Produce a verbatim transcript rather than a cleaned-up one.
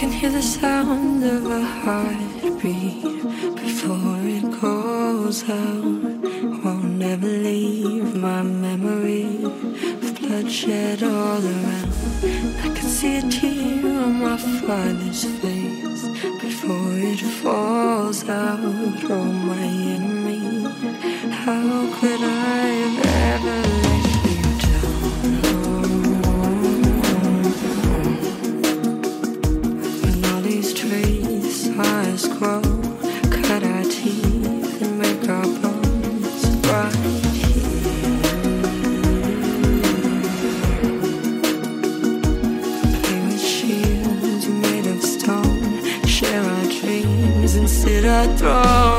can hear the sound of a heartbeat before it goes out. Won't ever leave my memory of bloodshed all around. I can see a tear on my father's face before it falls out. Oh, my enemy, how could I have ever let you down? When all these trees saw us grow, cut our teeth and make our bones right here. Play with shields made of stone, share our dreams and sit our throne.